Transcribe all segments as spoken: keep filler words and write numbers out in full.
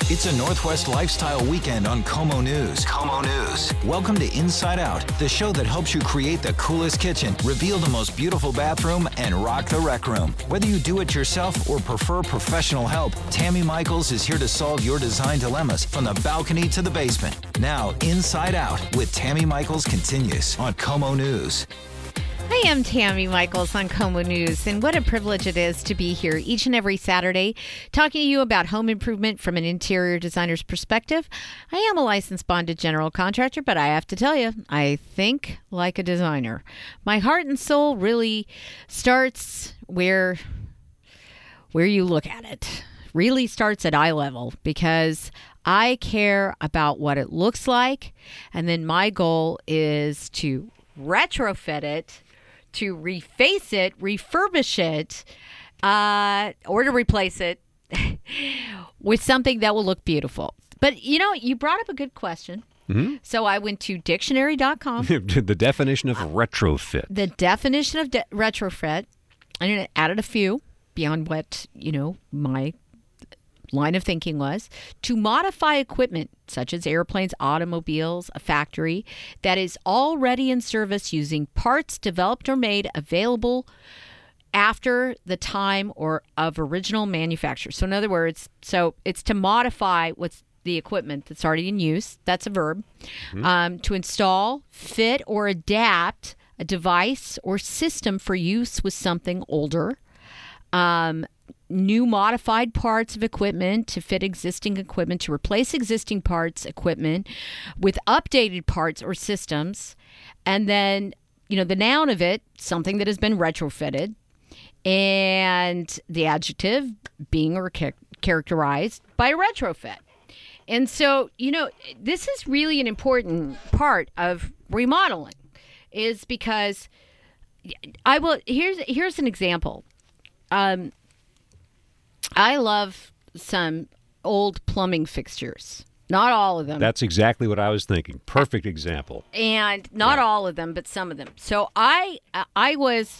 It's a Northwest lifestyle weekend on Como News. Como News. Welcome to Inside Out, the show that helps you create the coolest kitchen, reveal the most beautiful bathroom, and rock the rec room. Whether you do it yourself or prefer professional help, Tammy Michaels is here to solve your design dilemmas from the balcony to the basement. Now, Inside Out with Tammy Michaels continues on Como News. I am Tammy Michaels on Como News, and what a privilege it is to be here each and every Saturday talking to you about home improvement from an interior designer's perspective. I am a licensed bonded general contractor, but I have to tell you, I think like a designer. My heart and soul really starts where, where you look at it. Really starts at eye level because I care about what it looks like, and then my goal is to retrofit it, to reface it, refurbish it, uh, or to replace it with something that will look beautiful. But, you know, you brought up a good question. Mm-hmm. So I went to dictionary dot com. The definition of retrofit. The definition of de- retrofit. I added a few beyond what, you know, my line of thinking was to modify equipment such as airplanes, automobiles, a factory that is already in service using parts developed or made available after the time or of original manufacture. So in other words, so it's to modify what's the equipment that's already in use. That's a verb. Mm-hmm. Um, to install, fit, or adapt a device or system for use with something older. Um, new modified parts of equipment to fit existing equipment, to replace existing parts, equipment with updated parts or systems. And then, you know, the noun of it, something that has been retrofitted, and the adjective being or char- characterized by a retrofit. And so, you know, this is really an important part of remodeling, is because I will, here's, here's an example. Um, I love some old plumbing fixtures. Not all of them. That's exactly what I was thinking. Perfect example. And not yeah. all of them, but some of them. So I I was,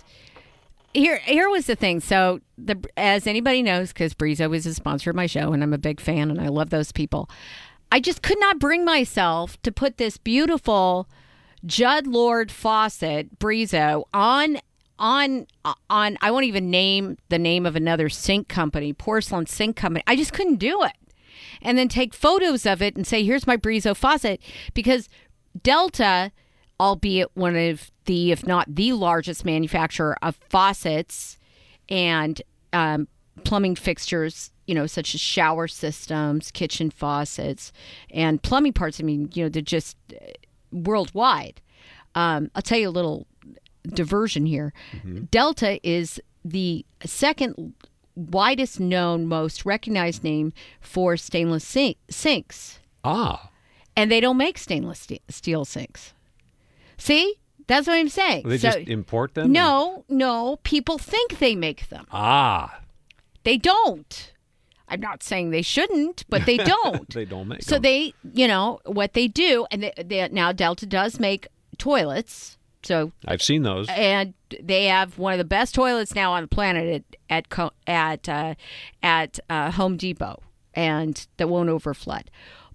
here Here was the thing. So the as anybody knows, because Brizo is a sponsor of my show, and I'm a big fan, and I love those people, I just could not bring myself to put this beautiful Judd Lord faucet, Brizo, on on on I won't even name the name of another sink company, porcelain sink company. I just couldn't do it. And then take photos of it and say, here's my Brizo faucet, because Delta, albeit one of the, if not the largest manufacturer of faucets and um, plumbing fixtures, you know, such as shower systems, kitchen faucets, and plumbing parts, I mean, you know, they're just worldwide. Um, I'll tell you a little diversion here. Mm-hmm. Delta is the second widest known, most recognized name for stainless sink- sinks. Ah. And they don't make stainless st- steel sinks. See? That's what I'm saying. Well, they so, just import them? No, no. People think they make them. Ah. They don't. I'm not saying they shouldn't, but they don't. They don't make so them. So they, you know, what they do, and they, they, now Delta does make toilets. So I've seen those, and they have one of the best toilets now on the planet at at at uh, at uh, Home Depot, and that won't overflood.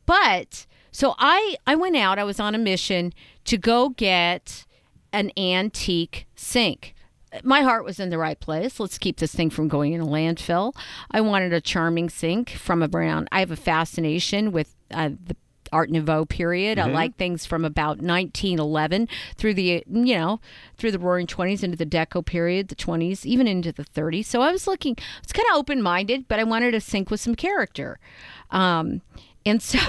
But so I I went out. I was on a mission to go get an antique sink. My heart was in the right place. Let's keep this thing from going in a landfill. I wanted a charming sink from a brand. I have a fascination with uh, the Art Nouveau period. Mm-hmm. I like things from about nineteen eleven through the, you know, through the Roaring Twenties into the Deco period, the twenties, even into the thirties. So I was looking, I was kind of open-minded, but I wanted a sink with some character. Um, and so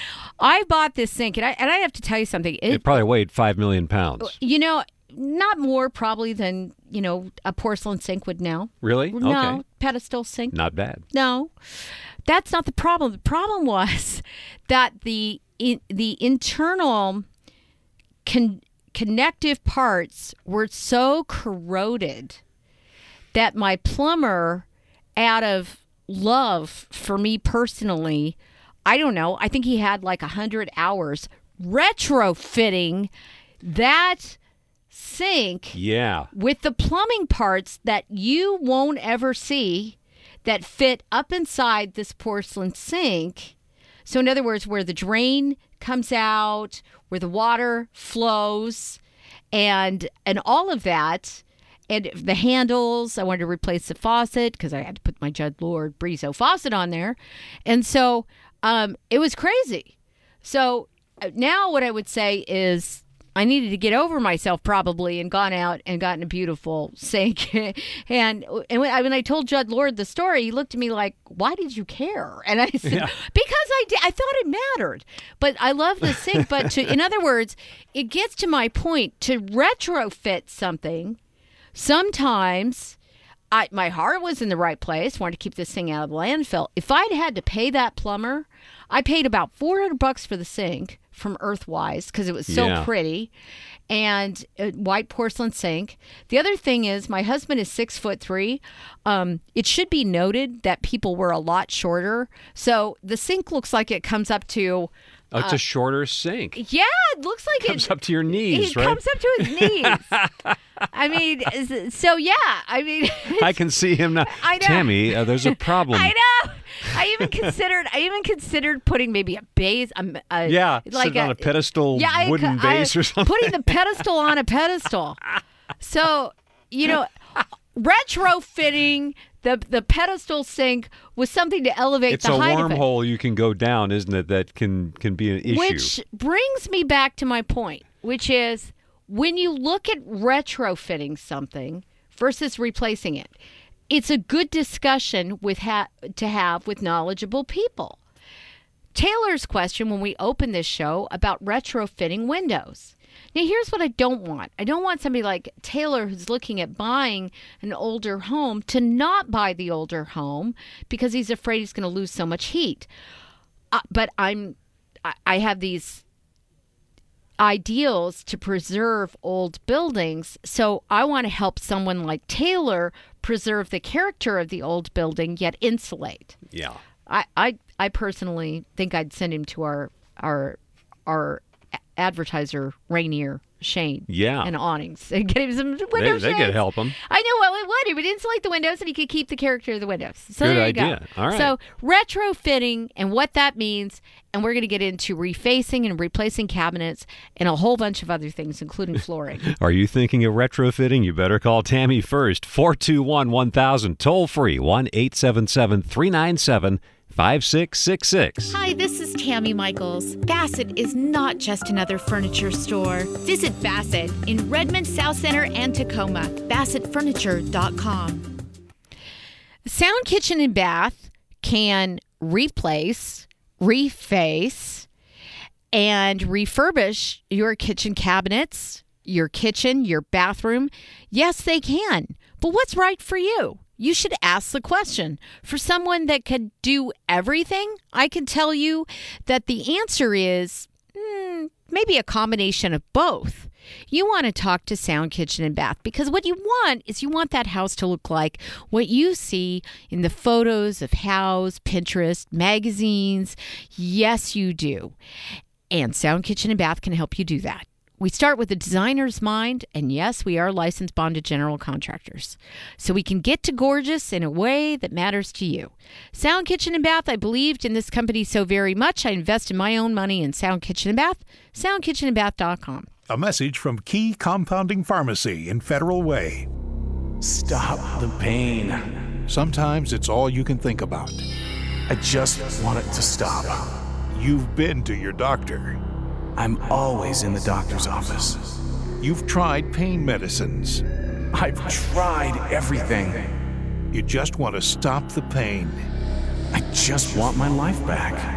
I bought this sink, and I and I have to tell you something. It, it probably weighed five million pounds. You know, not more probably than, you know, a porcelain sink would now. Really? No, okay. Pedestal sink. Not bad. No. That's not the problem. The problem was that the in, the internal con- connective parts were so corroded that my plumber, out of love for me personally, I don't know, I think he had like one hundred hours retrofitting that sink yeah. with the plumbing parts that you won't ever see that fit up inside this porcelain sink So in other words, where the drain comes out, where the water flows, and and all of that, and the handles, I wanted to replace the faucet because I had to put my Judd Lord Brizo faucet on there. And so um, it was crazy. So now what I would say is I needed to get over myself probably and gone out and gotten a beautiful sink. and and when I, when I told Judd Lord the story, he looked at me like, why did you care? And I said, yeah. because I, did, I thought it mattered. But I love the sink. But to, in other words, it gets to my point, to retrofit something, sometimes I, my heart was in the right place, wanted to keep this thing out of the landfill. If I'd had to pay that plumber, I paid about four hundred bucks for the sink from Earthwise because it was so yeah. pretty, and a white porcelain sink. The other thing is my husband is six foot three. Um, it should be noted that people were a lot shorter. So the sink looks like it comes up to... Oh, it's uh, a shorter sink. Yeah, it looks like it comes it up to your knees, it right? It comes up to his knees. I mean, so yeah, I mean... I can see him now. I know. Tammy, uh, there's a problem. I know. I even considered. I even considered putting maybe a base. A, a, yeah, like sitting a, on a pedestal, yeah, I, wooden I, base or something. Putting the pedestal on a pedestal. So you know, retrofitting the the pedestal sink was something to elevate it's the height of it. It's a wormhole you can go down, isn't it? That can can be an issue. Which brings me back to my point, which is when you look at retrofitting something versus replacing it, it's a good discussion with ha- to have with knowledgeable people. Taylor's question when we opened this show about retrofitting windows. Now, here's what I don't want. I don't want somebody like Taylor who's looking at buying an older home to not buy the older home because he's afraid he's going to lose so much heat. Uh, but I'm, I, I have these ideals to preserve old buildings. So I want to help someone like Taylor preserve the character of the old building, yet insulate. Yeah. I, I, I personally think I'd send him to our our our advertiser Rainier Shane. Yeah. And awnings and get him some window They, they shades. could help him. I know. Well, it would. It would insulate the windows, and he could keep the character of the windows. So Good there you idea. go. All right. So retrofitting and what that means, and we're going to get into refacing and replacing cabinets and a whole bunch of other things, including flooring. Are you thinking of retrofitting? You better call Tammy first. four two one, one thousand. Toll free. one eight seven seven, three nine seven, five six six six. Hi, this is Tammy Michaels. Bassett is not just another furniture store. Visit Bassett in Redmond, South Center, and Tacoma. Bassett Furniture dot com. Sound Kitchen and Bath can replace, reface, and refurbish your kitchen cabinets, your kitchen, your bathroom. Yes, they can. But what's right for you? You should ask the question. For someone that could do everything, I can tell you that the answer is mm, maybe a combination of both. You want to talk to Sound Kitchen and Bath because what you want is you want that house to look like what you see in the photos of Houzz, Pinterest, magazines. Yes, you do. And Sound Kitchen and Bath can help you do that. We start with the designer's mind, and yes, we are licensed bonded general contractors. So we can get to gorgeous in a way that matters to you. Sound Kitchen and Bath, I believed in this company so very much, I invested my own money in Sound Kitchen and Bath, sound kitchen and bath dot com. A message from Key Compounding Pharmacy in Federal Way. Stop the pain. Sometimes it's all you can think about. I just want it to stop. You've been to your doctor. I'm always in the doctor's office. You've tried pain medicines. I've tried everything. You just want to stop the pain. I just want my life back.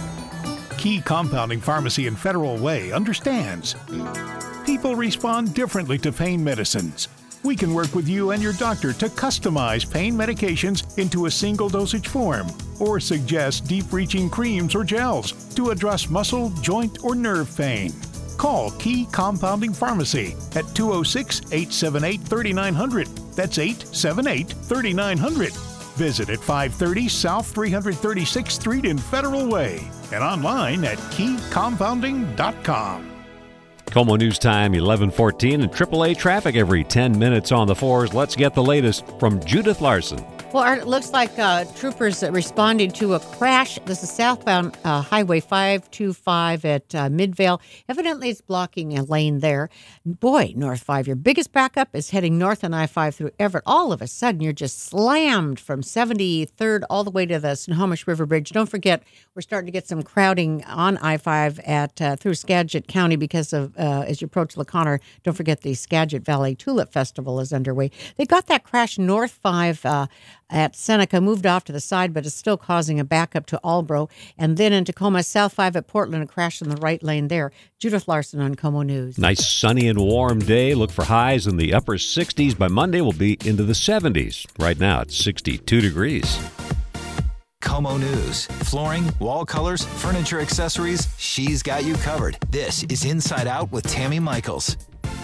Key Compounding Pharmacy in Federal Way understands. People respond differently to pain medicines. We can work with you and your doctor to customize pain medications into a single dosage form or suggest deep-reaching creams or gels to address muscle, joint, or nerve pain. Call Key Compounding Pharmacy at two oh six, eight seven eight, three nine zero zero. That's eight seven eight, three nine zero zero. Visit at five thirty South three hundred thirty-sixth Street in Federal Way and online at key compounding dot com. Como News Time, eleven fourteen, and triple A traffic every ten minutes on the fours. Let's get the latest from Judith Larson. Well, Art, it looks like uh, troopers uh, responding to a crash. This is southbound uh, Highway five two five at uh, Midvale. Evidently, it's blocking a lane there. Boy, North five, your biggest backup is heading north on I five through Everett. All of a sudden, you're just slammed from seventy-third all the way to the Snohomish River Bridge. Don't forget, we're starting to get some crowding on I five at uh, through Skagit County because of, uh, as you approach LaConner, don't forget the Skagit Valley Tulip Festival is underway. They got that crash North five uh, at Seneca, moved off to the side, but is still causing a backup to Albro. And then in Tacoma, South five at Portland, a crash in the right lane there. Judith Larson on KOMO News. Nice sunny and warm day. Look for highs in the upper sixties. By Monday, we'll be into the seventies. Right now, it's sixty-two degrees. KOMO News. Flooring, wall colors, furniture accessories, she's got you covered. This is Inside Out with Tammy Michaels.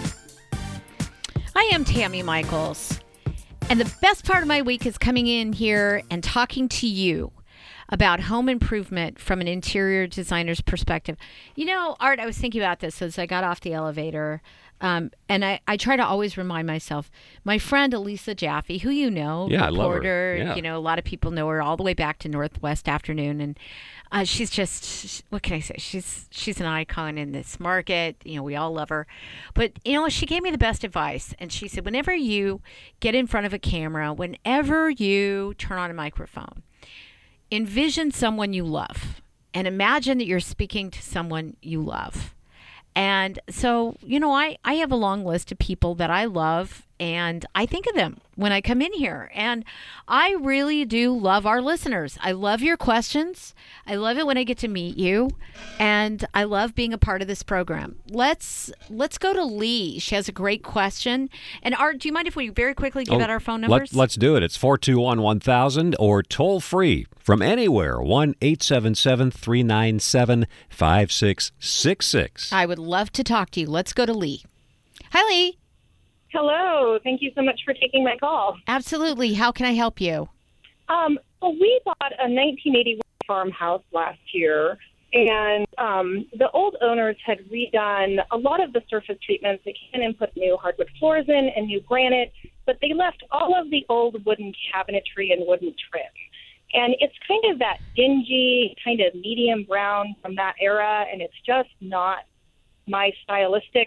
I am Tammy Michaels. And the best part of my week is coming in here and talking to you about home improvement from an interior designer's perspective. You know, Art, I was thinking about this as I got off the elevator. Um, and I, I try to always remind myself, my friend Elisa Jaffe, who you know, yeah, reporter, I love her. Yeah. You know, a lot of people know her all the way back to Northwest Afternoon. And uh, she's just, what can I say? She's she's an icon in this market. You know, we all love her. But, you know, she gave me the best advice. And she said, whenever you get in front of a camera, whenever you turn on a microphone, envision someone you love and imagine that you're speaking to someone you love. And so, you know, I, I have a long list of people that I love, and I think of them when I come in here. And I really do love our listeners. I love your questions. I love it when I get to meet you, and I love being a part of this program. Let's let's go to Lee. She has a great question. And Art, do you mind if we very quickly give oh, out our phone numbers? Let, let's do it. It's four two one, one thousand or toll free from anywhere, one eight seven seven, three nine seven, five six six six. I would love to talk to you. Let's go to Lee. Hi, Lee. Hello. Thank you so much for taking my call. Absolutely. How can I help you? Um, well, we bought a nineteen eighty-one farmhouse last year, and um, the old owners had redone a lot of the surface treatments. They came in and put new hardwood floors in and new granite, but they left all of the old wooden cabinetry and wooden trim. And it's kind of that dingy, kind of medium brown from that era, and it's just not my stylistic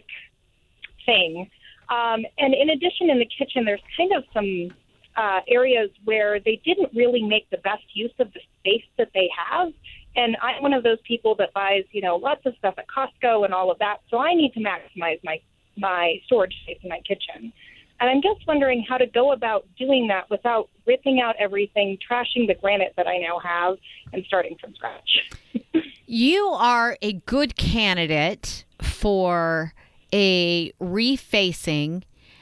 thing. Um, and in addition, in the kitchen, there's kind of some uh, areas where they didn't really make the best use of the space that they have. And I'm one of those people that buys, you know, lots of stuff at Costco and all of that. So I need to maximize my, my storage space in my kitchen. And I'm just wondering how to go about doing that without ripping out everything, trashing the granite that I now have, and starting from scratch. You are a good candidate for a refacing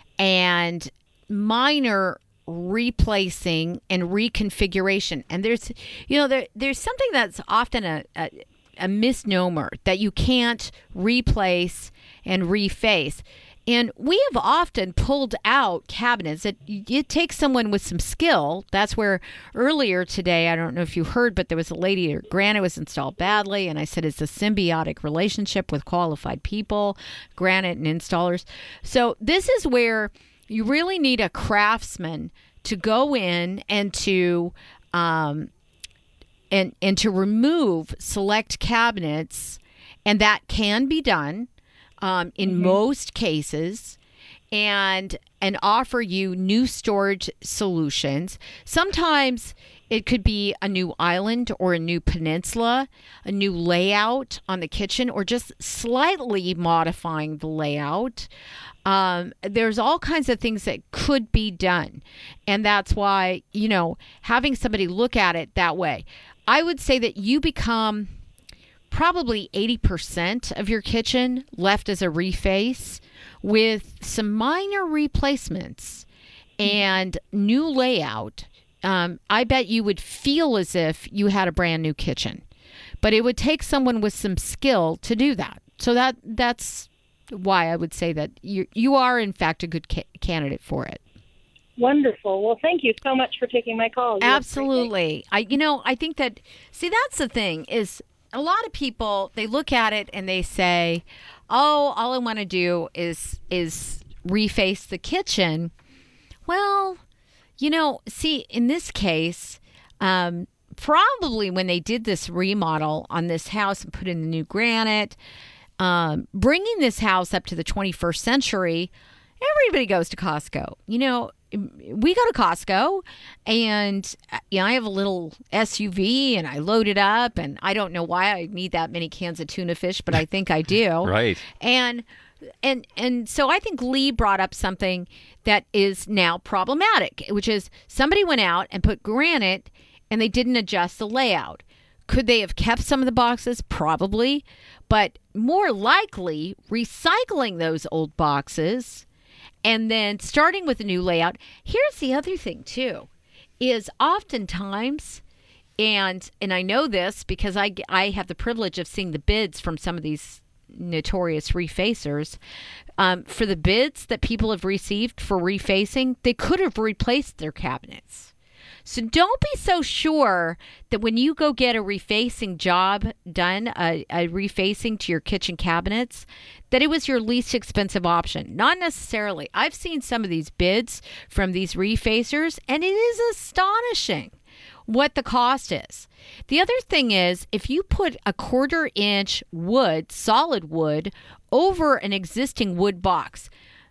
and minor replacing and reconfiguration. And there's, you know, there there's something that's often a, a, a misnomer that you can't replace and reface. And we have often pulled out cabinets that it takes someone with some skill. That's where earlier today, I don't know if you heard, but there was a lady, her granite was installed badly. And I said, it's a symbiotic relationship with qualified people, granite and installers. So this is where you really need a craftsman to go in and to, um, and, and to remove select cabinets. And that can be done. Um, in mm-hmm. most cases, and and offer you new storage solutions. Sometimes it could be a new island or a new peninsula, a new layout on the kitchen, or just slightly modifying the layout. Um, there's all kinds of things that could be done. And that's why, you know, having somebody look at it that way. I would say that you become probably eighty percent of your kitchen left as a reface with some minor replacements and new layout. Um, I bet you would feel as if you had a brand new kitchen, but it would take someone with some skill to do that. So that that's why I would say that you you are in fact a good ca- candidate for it. Wonderful. Well, thank you so much for taking my call. Absolutely. I you know I think that see that's the thing is. A lot of people, they look at it and they say, oh, all I want to do is is reface the kitchen. Well, You know, see, in this case, um, probably when they did this remodel on this house and put in the new granite, um, bringing this house up to the twenty-first century, everybody goes to Costco. You know, we go to Costco, and you know, I have a little S U V, and I load it up, and I don't know why I need that many cans of tuna fish, but I think I do. Right. And and and so I think Lee brought up something that is now problematic, which is somebody went out and put granite, and they didn't adjust the layout. Could they have kept some of the boxes? Probably, but more likely recycling those old boxes and then starting with a new layout. Here's the other thing too, is oftentimes, and and I know this because I, I have the privilege of seeing the bids from some of these notorious refacers. Um, for the bids that people have received for refacing, they could have replaced their cabinets. So don't be so sure that when you go get a refacing job done, a, a refacing to your kitchen cabinets, that it was your least expensive option. Not necessarily. I've seen some of these bids from these refacers, and it is astonishing what the cost is. The other thing is, if you put a quarter inch wood, solid wood, over an existing wood box,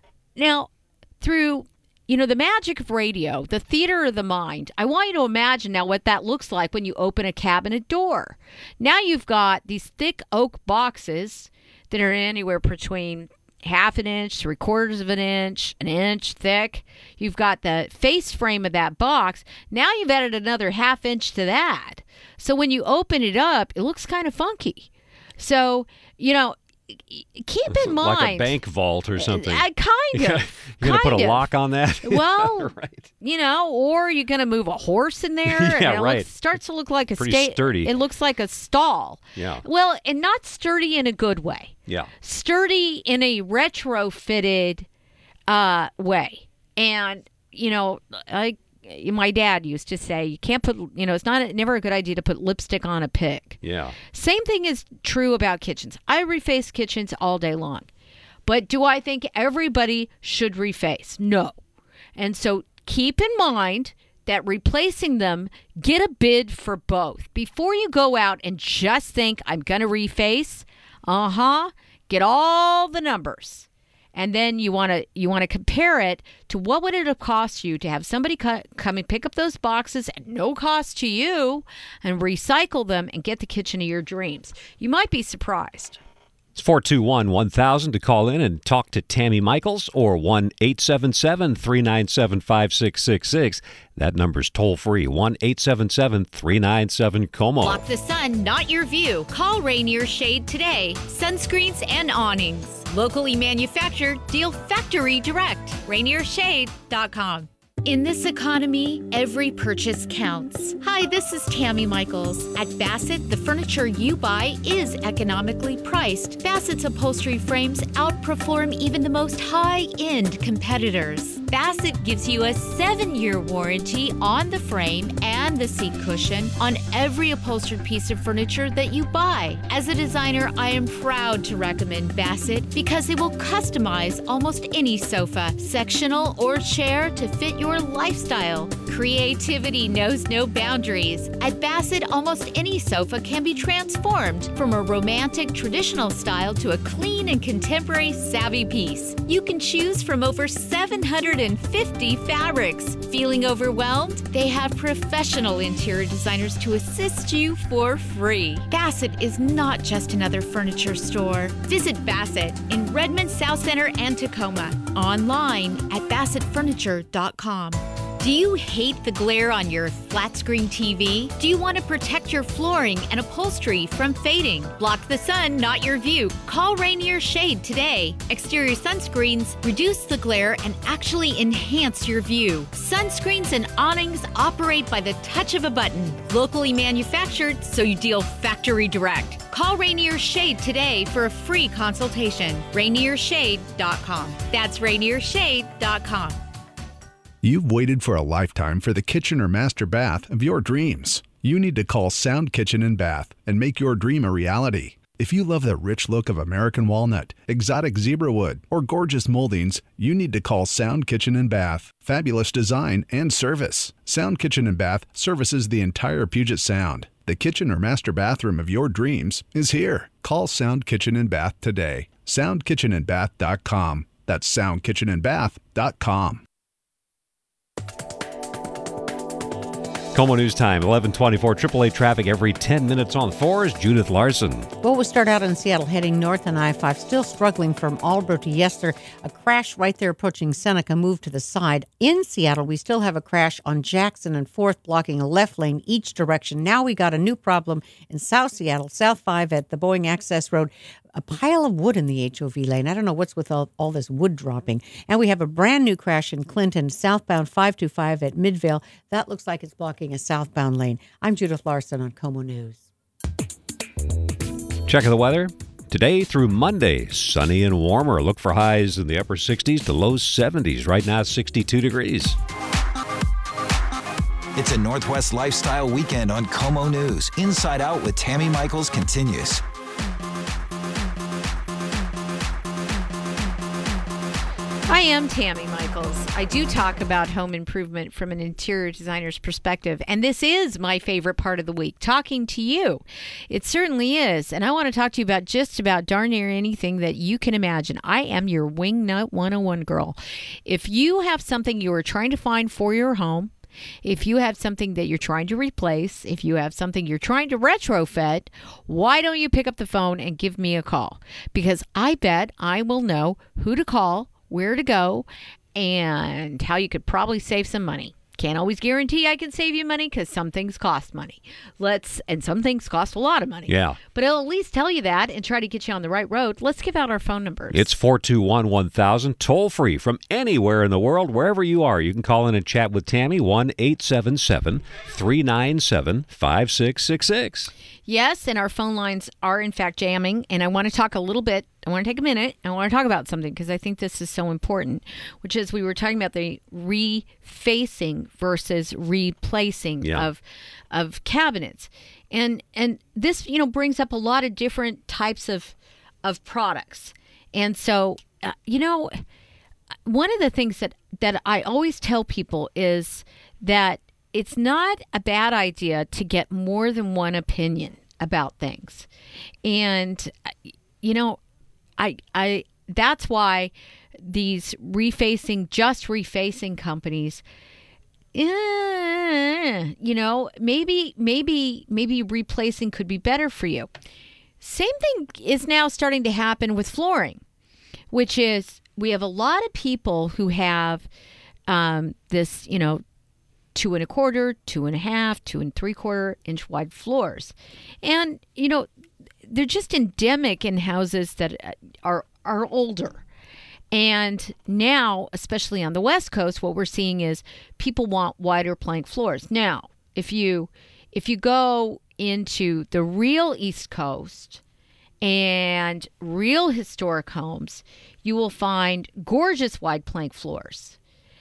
now through You know, the magic of radio, the theater of the mind, I want you to imagine now what that looks like when you open a cabinet door. Now you've got these thick oak boxes that are anywhere between half an inch, three quarters of an inch, an inch thick. You've got the face frame of that box. Now you've added another half inch to that. So when you open it up, it looks kind of funky. So, you know, keep It's in mind, like a bank vault or something. Uh, kind of. You're going to put a kind of. lock on that? Well, right. You know, or you're going to move a horse in there. Yeah, and it right. looks, starts to look like a Pretty sta- sturdy. It looks like a stall. Yeah. Well, and not sturdy in a good way. Yeah. Sturdy in a retrofitted uh, way. And, you know, I my dad used to say, you can't put, you know, it's not never a good idea to put lipstick on a pig. Yeah. Same thing is true about kitchens. I reface kitchens all day long. But do I think everybody should reface? No. And so keep in mind that replacing them, get a bid for both. Before you go out and just think, I'm going to reface, uh-huh, get all the numbers. And then you want to you want to compare it to what would it have cost you to have somebody co- come and pick up those boxes at no cost to you and recycle them and get the kitchen of your dreams. You might be surprised. It's four two one, one thousand to call in and talk to Tammy Michaels, or one eight seven seven, three nine seven, five six six six. That number's toll free, one eight seven seven, three nine seven, C O M O. Block the sun, not your view. Call Rainier Shade today. Sunscreens and awnings. Locally manufactured, deal factory direct. Rainier Shade dot com. In this economy, every purchase counts. Hi, this is Tammy Michaels. At Bassett, the furniture you buy is economically priced. Bassett's upholstery frames outperform even the most high-end competitors. Bassett gives you a seven-year warranty on the frame and the seat cushion on every upholstered piece of furniture that you buy. As a designer, I am proud to recommend Bassett because it will customize almost any sofa, sectional, or chair to fit your lifestyle. Creativity knows no boundaries. At Bassett, almost any sofa can be transformed from a romantic traditional style to a clean and contemporary savvy piece. You can choose from over seven hundred fifty fabrics. Feeling overwhelmed? They have professional interior designers to assist you for free. Bassett is not just another furniture store. Visit Bassett in Redmond, South Center, and Tacoma. Online at bassett furniture dot com. Do you hate the glare on your flat screen T V? Do you want to protect your flooring and upholstery from fading? Block the sun, not your view. Call Rainier Shade today. Exterior sunscreens reduce the glare and actually enhance your view. Sunscreens and awnings operate by the touch of a button. Locally manufactured, so you deal factory direct. Call Rainier Shade today for a free consultation. Rainier Shade dot com. That's Rainier Shade dot com. You've waited for a lifetime for the kitchen or master bath of your dreams. You need to call Sound Kitchen and Bath and make your dream a reality. If you love the rich look of American walnut, exotic zebra wood, or gorgeous moldings, you need to call Sound Kitchen and Bath. Fabulous design and service. Sound Kitchen and Bath services the entire Puget Sound. The kitchen or master bathroom of your dreams is here. Call Sound Kitchen and Bath today. sound kitchen and bath dot com. That's sound kitchen and bath dot com. KOMO News Time, eleven twenty-four. triple A traffic every ten minutes on fours. Judith Larson. Well, we'll start out in Seattle, heading north on I five, still struggling from Aldro to Yester. A crash right there approaching Seneca, moved to the side. In Seattle, we still have a crash on Jackson and fourth, blocking a left lane each direction. Now we got a new problem in South Seattle, South five at the Boeing Access Road. A pile of wood in the H O V lane. I don't know what's with all, all this wood dropping. And we have a brand new crash in Clinton, southbound five two five at Midvale. That looks like it's blocking a southbound lane. I'm Judith Larson on KOMO News. Check of the weather. Today through Monday, sunny and warmer. Look for highs in the upper sixties to low seventies. Right now, sixty-two degrees. It's a Northwest Lifestyle Weekend on KOMO News. Inside Out with Tammy Michaels continues. I am Tammy Michaels. I do talk about home improvement from an interior designer's perspective, and this is my favorite part of the week, talking to you. It certainly is, and I want to talk to you about just about darn near anything that you can imagine. I am your Wingnut one oh one girl. If you have something you are trying to find for your home, if you have something that you're trying to replace, if you have something you're trying to retrofit, why don't you pick up the phone and give me a call? Because I bet I will know who to call, where to go, and how you could probably save some money. Can't always guarantee I can save you money because some things cost money. Let's and some things cost a lot of money. Yeah. But I'll at least tell you that and try to get you on the right road. Let's give out our phone numbers. It's four two one, one thousand, toll free from anywhere in the world, wherever you are. You can call in and chat with Tammy, one eight seven seven, three nine seven, five six six six. Yes, and our phone lines are, in fact, jamming. And I want to talk a little bit. I want to take a minute. I want to talk about something because I think this is so important, which is we were talking about the refacing versus replacing yeah. of of cabinets. And and this, you know, brings up a lot of different types of of products. And so, uh, you know, one of the things that, that I always tell people is that it's not a bad idea to get more than one opinion about things. And, you know, I, I, that's why these refacing, just refacing companies, eh, you know, maybe, maybe, maybe replacing could be better for you. Same thing is now starting to happen with flooring, which is we have a lot of people who have um, this, you know, two and a quarter, two and a half, two and three quarter inch wide floors. And, you know, they're just endemic in houses that are are older. And now, especially on the West Coast, what we're seeing is people want wider plank floors. Now, if you if you go into the real East Coast and real historic homes, you will find gorgeous wide plank floors.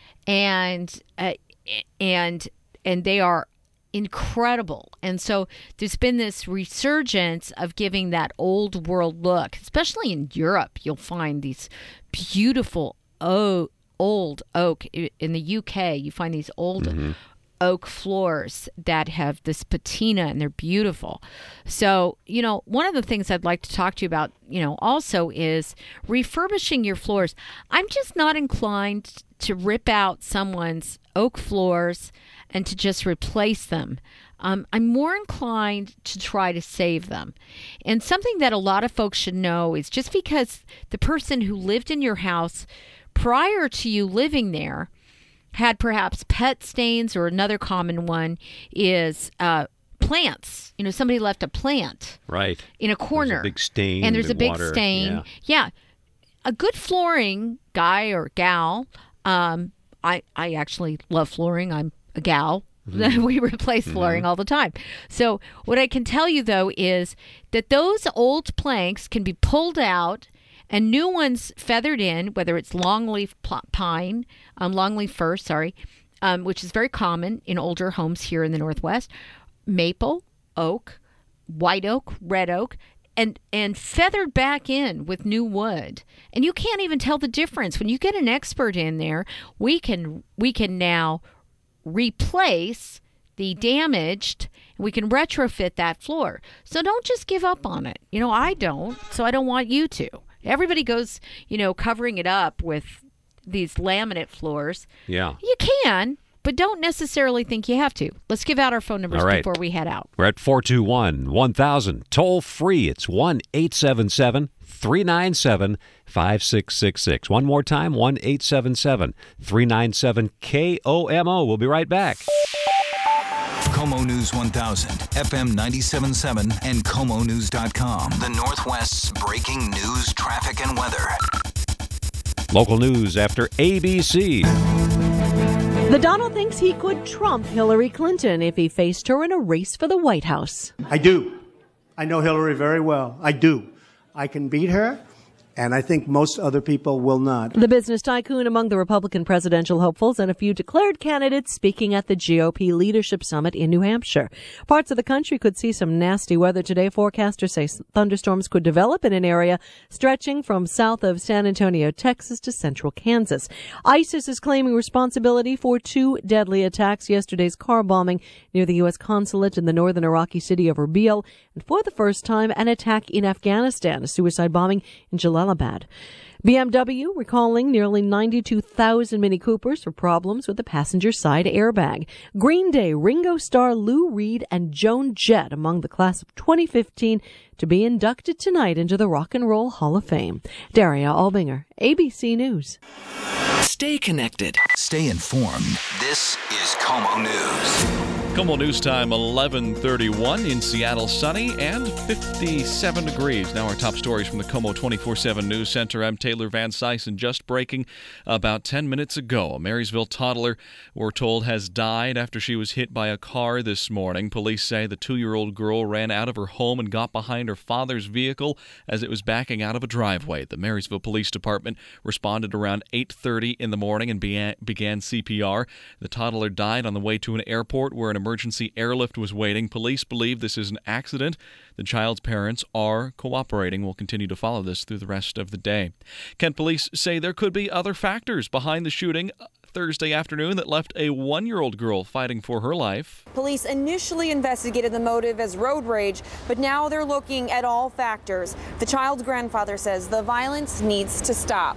And uh, and and they are incredible. And so there's been this resurgence of giving that old world look, especially in Europe. You'll find these beautiful o- old oak. In the U K, you find these old mm-hmm. oak floors that have this patina, and they're beautiful. So, you know, one of the things I'd like to talk to you about, you know, also is refurbishing your floors. I'm just not inclined to rip out someone's oak floors and to just replace them. Um, I'm more inclined to try to save them. And something that a lot of folks should know is just because the person who lived in your house prior to you living there had perhaps pet stains, or another common one is uh, plants. You know, somebody left a plant right in a corner. There's a big stain. And there's a big water. stain. Yeah. yeah. A good flooring guy or gal, um, I, I actually love flooring. I'm a gal. Mm-hmm. We replace flooring mm-hmm. all the time. So what I can tell you, though, is that those old planks can be pulled out and new ones feathered in, whether it's longleaf pl- pine, um, longleaf fir, sorry, um, which is very common in older homes here in the Northwest, maple, oak, white oak, red oak. and and feathered back in with new wood. And you can't even tell the difference. When you get an expert in there, we can we can now replace the damaged, and we can retrofit that floor. So don't just give up on it. You know, I don't, so I don't want you to. Everybody goes, you know, covering it up with these laminate floors. Yeah. You can, but don't necessarily think you have to. Let's give out our phone numbers All right. before we head out. We're at four two one, one thousand, toll free. It's one eight seven seven, three nine seven, five six six six. One more time, one eight seven seven, three nine seven, K O M O. We'll be right back. KOMO News one thousand, F M ninety-seven point seven, and Como News dot com. The Northwest's breaking news, traffic, and weather. Local news after A B C. The Donald thinks he could trump Hillary Clinton if he faced her in a race for the White House. I do. I know Hillary very well. I do. I can beat her, and I think most other people will not. The business tycoon among the Republican presidential hopefuls and a few declared candidates speaking at the G O P Leadership Summit in New Hampshire. Parts of the country could see some nasty weather today. Forecasters say thunderstorms could develop in an area stretching from south of San Antonio, Texas to central Kansas. ISIS is claiming responsibility for two deadly attacks, yesterday's car bombing near the U S consulate in the northern Iraqi city of Erbil, and for the first time, an attack in Afghanistan, a suicide bombing in Jalalabad. B M W recalling nearly ninety-two thousand Mini Coopers for problems with the passenger side airbag. Green Day, Ringo Starr, Lou Reed, and Joan Jett among the class of twenty fifteen to be inducted tonight into the Rock and Roll Hall of Fame. Daria Albinger, A B C News. Stay connected. Stay informed. This is Como News. Como News time, eleven thirty-one in Seattle, sunny and fifty-seven degrees. Now our top stories from the Como twenty-four seven News Center. I'm Taylor Van Sysen. Just breaking about ten minutes ago, a Marysville toddler, we're told, has died after she was hit by a car this morning. Police say the two-year-old girl ran out of her home and got behind her father's vehicle as it was backing out of a driveway. The Marysville Police Department responded around eight thirty in the morning and began, began C P R. The toddler died on the way to an airport where an emergency airlift was waiting. Police believe this is an accident. The child's parents are cooperating. We'll continue to follow this through the rest of the day. Kent police say there could be other factors behind the shooting Thursday afternoon that left a one-year-old girl fighting for her life. Police initially investigated the motive as road rage, but now they're looking at all factors. The child's grandfather says the violence needs to stop.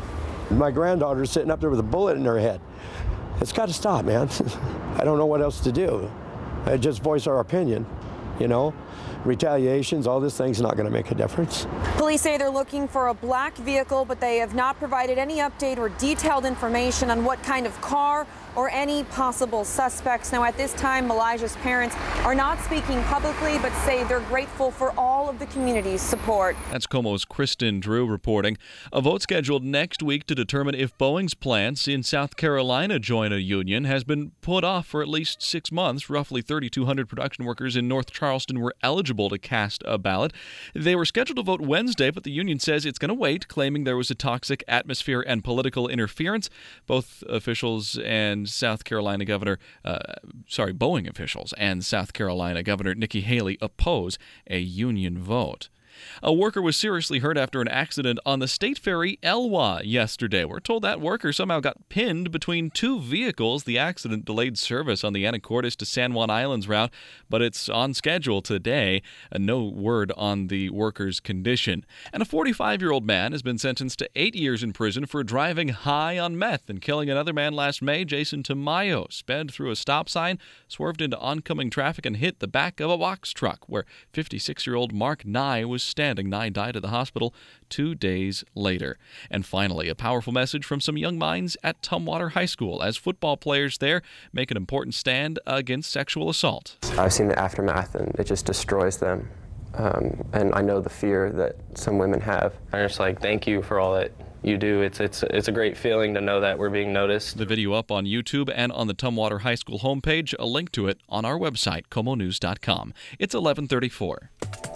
My granddaughter's sitting up there with a bullet in her head. It's got to stop, man. I don't know what else to do. I just voice our opinion, you know. Retaliations, all this thing's not going to make a difference. Police say they're looking for a black vehicle, but they have not provided any update or detailed information on what kind of car or any possible suspects. Now, at this time, Elijah's parents are not speaking publicly, but say they're grateful for all of the community's support. That's Como's Kristen Drew reporting. A vote scheduled next week to determine if Boeing's plants in South Carolina join a union has been put off for at least six months. Roughly thirty-two hundred production workers in North Charleston were eligible to cast a ballot. They were scheduled to vote Wednesday, but the union says it's going to wait, claiming there was a toxic atmosphere and political interference. Both officials and South Carolina Governor, uh, sorry, Boeing officials and South Carolina Governor Nikki Haley oppose a union vote. A worker was seriously hurt after an accident on the state ferry Elwha yesterday. We're told that worker somehow got pinned between two vehicles. The accident delayed service on the Anacortes to San Juan Islands route, but it's on schedule today. Uh, no word on the worker's condition. And a forty-five-year-old man has been sentenced to eight years in prison for driving high on meth and killing another man last May. Jason Tamayo sped through a stop sign, swerved into oncoming traffic, and hit the back of a box truck where fifty-six-year-old Mark Nye was standing. Nye died at the hospital two days later. And finally, a powerful message from some young minds at Tumwater High School as football players there make an important stand against sexual assault. I've seen the aftermath, and it just destroys them. Um, and I know the fear that some women have. I'm just like, thank you for all that you do. It's it's it's a great feeling to know that we're being noticed. The video up on YouTube and on the Tumwater High School homepage. A link to it on our website, Como News dot com. It's eleven thirty-four.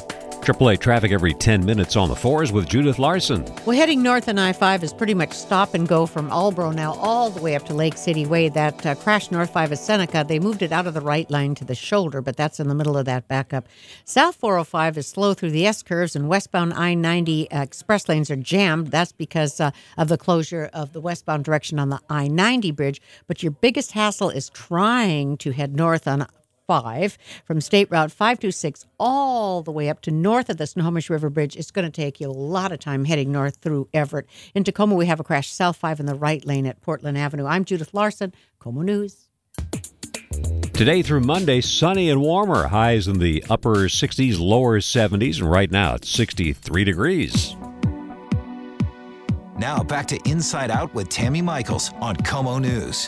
triple A traffic every ten minutes on the fours with Judith Larson. Well, heading north on I five is pretty much stop and go from Albro now all the way up to Lake City Way. That uh, crash north five at Seneca, they moved it out of the right lane to the shoulder, but that's in the middle of that backup. South four oh five is slow through the S-curves, and westbound I ninety uh, express lanes are jammed. That's because uh, of the closure of the westbound direction on the I ninety bridge. But your biggest hassle is trying to head north on five from State Route five two six all the way up to north of the Snohomish River Bridge. It's going to take you a lot of time heading north through Everett. In Tacoma, we have a crash south five in the right lane at Portland Avenue. I'm Judith Larson, KOMO News. Today through Monday, sunny and warmer. Highs in the upper sixties, lower seventies, and right now it's sixty-three degrees. Now back to Inside Out with Tammy Michaels on KOMO News.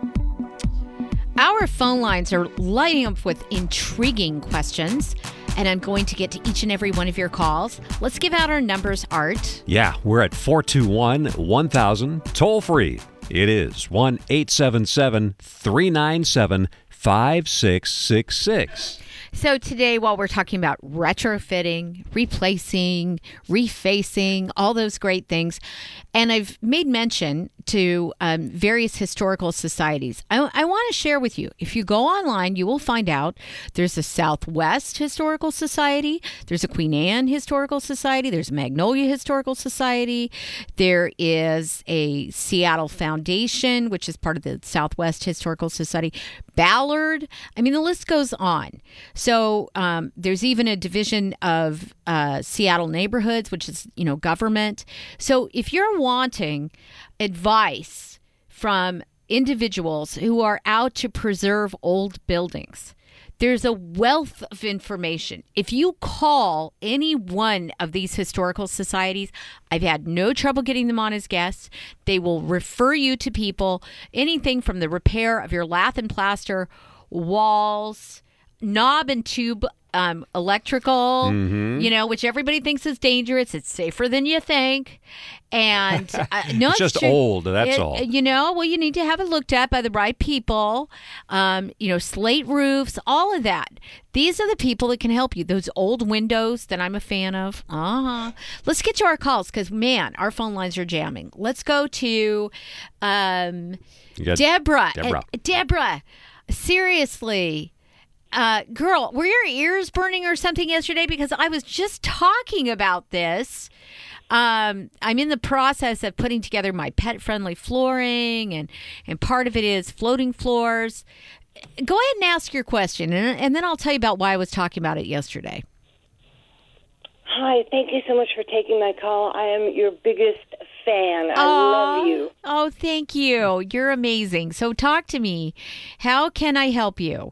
Our phone lines are lighting up with intriguing questions, and I'm going to get to each and every one of your calls. Let's give out our numbers, Art. Yeah, we're at four two one, one thousand, toll free. It is one eight seven seven, three nine seven, five six six six. So today, while we're talking about retrofitting, replacing, refacing, all those great things, and I've made mention to um, various historical societies, I, I want to share with you. If you go online, you will find out there's a Southwest Historical Society, there's a Queen Anne Historical Society, there's a Magnolia Historical Society, there is a Seattle Foundation, which is part of the Southwest Historical Society, Ballard. I mean, the list goes on. So um, there's even a division of uh, Seattle Neighborhoods, which is, you know, government. So if you're wanting advice from individuals who are out to preserve old buildings, there's a wealth of information. If you call any one of these historical societies, I've had no trouble getting them on as guests. They will refer you to people, anything from the repair of your lath and plaster, walls, knob and tube um, electrical, Mhm. you know, which everybody thinks is dangerous. It's safer than you think. And uh, no, It's just true. old, that's It- all. You know, well, you need to have it looked at by the right people. Um, you know, slate roofs, all of that. These are the people that can help you. Those old windows that I'm a fan of. Uh-huh. Let's get to our calls because, man, our phone lines are jamming. Let's go to um, You got Deborah. Deborah. Uh, Deborah, seriously. Uh, girl, were your ears burning or something yesterday? Because I was just talking about this. Um, I'm in the process of putting together my pet-friendly flooring, and, and part of it is floating floors. Go ahead and ask your question, and, and then I'll tell you about why I was talking about it yesterday. Hi, thank you so much for taking my call. I am your biggest fan. I Aw. love you. Oh, thank you. You're amazing. So talk to me. How can I help you?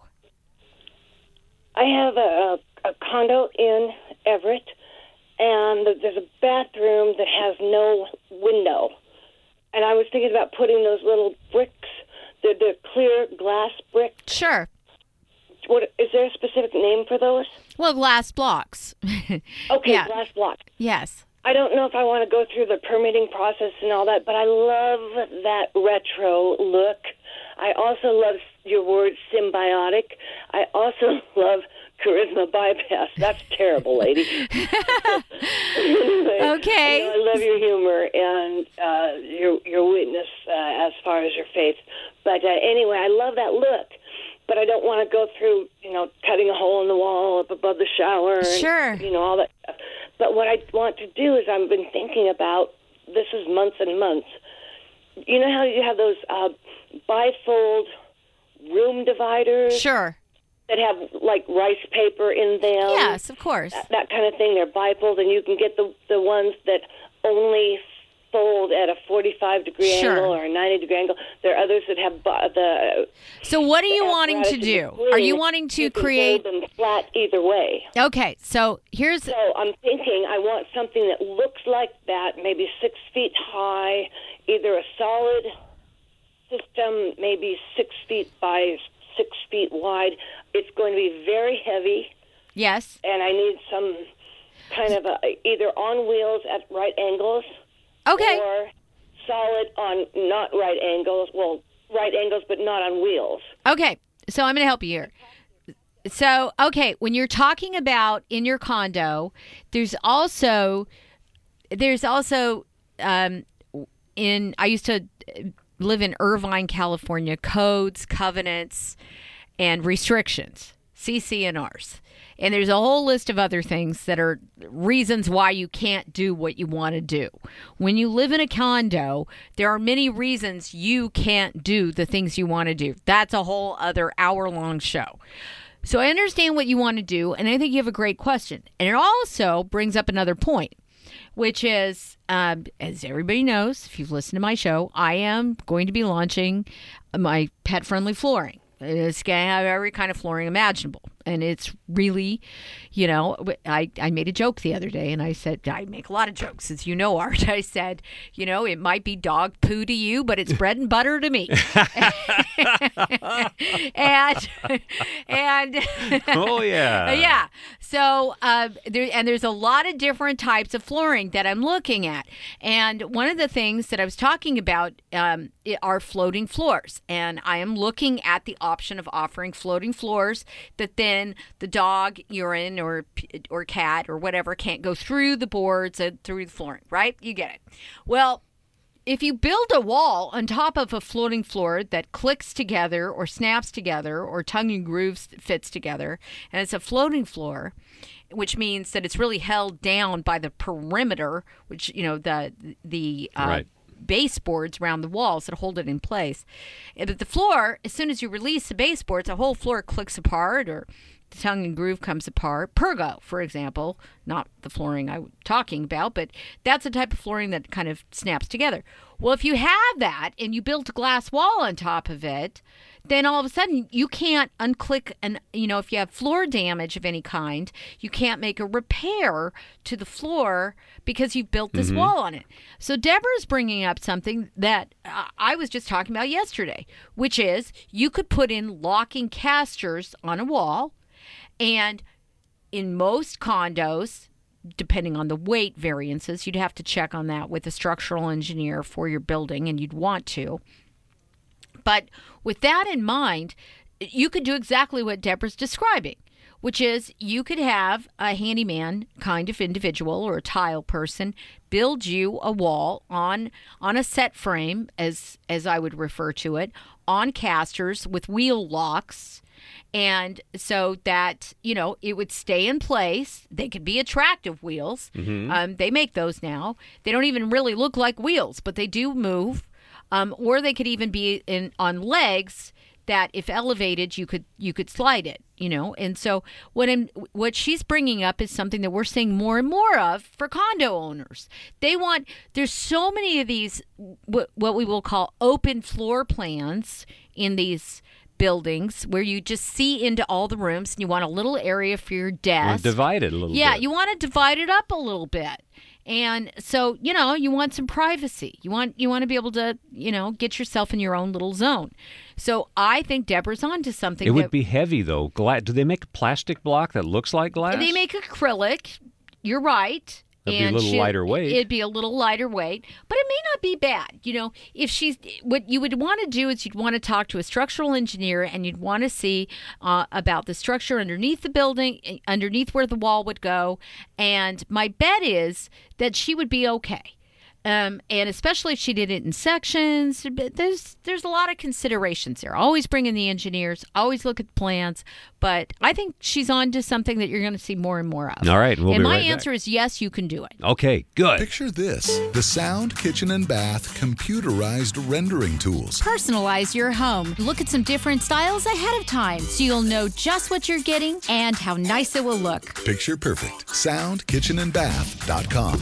I have a, a, a condo in Everett, and there's a bathroom that has no window. And I was thinking about putting those little bricks, the, the clear glass bricks. Sure. What, is there a specific name for those? Well, glass blocks. Okay, Yeah. glass block. Yes. I don't know if I want to go through the permitting process and all that, but I love that retro look. I also love your word symbiotic. I also love charisma bypass. That's terrible, lady. Anyway, Okay. you know, I love your humor and uh, your your witness uh, as far as your faith. But uh, anyway, I love that look. But I don't want to go through, you know, cutting a hole in the wall up above the shower. And, Sure. You know, all that stuff. But what I want to do is I've been thinking about, this is months and months. You know how you have those uh, bifold room dividers? Sure. That have, like, rice paper in them? Yes, of course. That, that kind of thing. They're bifold, and you can get the the ones that only fold at a forty-five degree Sure. angle or a ninety degree angle. There are others that have bu- the... So what are you the wanting to apparatus in do? between. Are you wanting to You can create... fold them flat either way. Okay, so here's... So I'm thinking I want something that looks like that, maybe six feet high, either a solid system, maybe six feet by six feet wide. It's going to be very heavy. Yes. And I need some kind of a, either on wheels at right angles. Okay. Or solid on not right angles. Well, right angles, but not on wheels. Okay, so I'm going to help you here. So, okay, when you're talking about in your condo, there's also, there's also, um, in, I used to live in Irvine, California, codes, covenants, and restrictions, C C N Rs. And there's a whole list of other things that are reasons why you can't do what you want to do. When you live in a condo, there are many reasons you can't do the things you want to do. That's a whole other hour-long show. So I understand what you want to do, and I think you have a great question. And it also brings up another point, which is, um, as everybody knows, if you've listened to my show, I am going to be launching my pet-friendly flooring. It's going to have every kind of flooring imaginable. And it's really, you know, I, I made a joke the other day, and I said, I make a lot of jokes, as you know, Art. I said, you know, it might be dog poo to you, but it's bread and butter to me. and, and, oh, yeah. Yeah. So, uh, there, and there's a lot of different types of flooring that I'm looking at. And one of the things that I was talking about um, are floating floors. And I am looking at the option of offering floating floors that then the dog, urine, or or cat or whatever can't go through the boards and through the flooring, right? You get it. Well, if you build a wall on top of a floating floor that clicks together or snaps together or tongue and groove fits together, and it's a floating floor, which means that it's really held down by the perimeter, which, you know, the the uh, right. baseboards around the walls that hold it in place. But the floor, as soon as you release the baseboards, the whole floor clicks apart, or the tongue and groove comes apart. Pergo, for example, not the flooring I'm talking about, but that's the type of flooring that kind of snaps together. Well, if you have that and you built a glass wall on top of it, then all of a sudden you can't unclick, and you know, if you have floor damage of any kind, you can't make a repair to the floor because you've built this Mhm. wall on it. So Deborah's bringing up something that uh, I was just talking about yesterday, which is you could put in locking casters on a wall, and in most condos, depending on the weight variances, you'd have to check on that with a structural engineer for your building, and you'd want to. But with that in mind, you could do exactly what Deborah's describing, which is you could have a handyman kind of individual or a tile person build you a wall on on a set frame, as as I would refer to it, on casters with wheel locks. And so that, you know, it would stay in place. They could be attractive wheels. Mhm. Um, they make those now. They don't even really look like wheels, but they do move. Um, or they could even be in on legs that, if elevated, you could you could slide it, you know. And so what I'm what she's bringing up is something that we're seeing more and more of for condo owners. They want there's so many of these what, what we will call open floor plans in these buildings where you just see into all the rooms, and you want a little area for your Or desk. divide it a little yeah, bit. you want to divide it up a little bit. And so, you know, you want some privacy. You want you want to be able to, you know, get yourself in your own little zone. So I think Deborah's onto something. It that, would be heavy, though. Gla- Do they make a plastic block that looks like glass? They make acrylic. You're right. That'd be a And little she- lighter weight. It'd be a little lighter weight, but it may not be bad. You know, if she's what you would want to do is you'd want to talk to a structural engineer, and you'd want to see uh, about the structure underneath the building, underneath where the wall would go. And my bet is that she would be okay. Um, and especially if she did it in sections, but there's there's a lot of considerations there. Always bring in the engineers, always look at the plans. But I think she's on to something that you're going to see more and more of. All right, we'll and be my right answer back. is yes, you can do it. Okay, good. Picture this: the Sound Kitchen and Bath computerized rendering tools. Personalize your home. Look at some different styles ahead of time so you'll know just what you're getting and how nice it will look. Picture perfect. sound kitchen and bath dot com.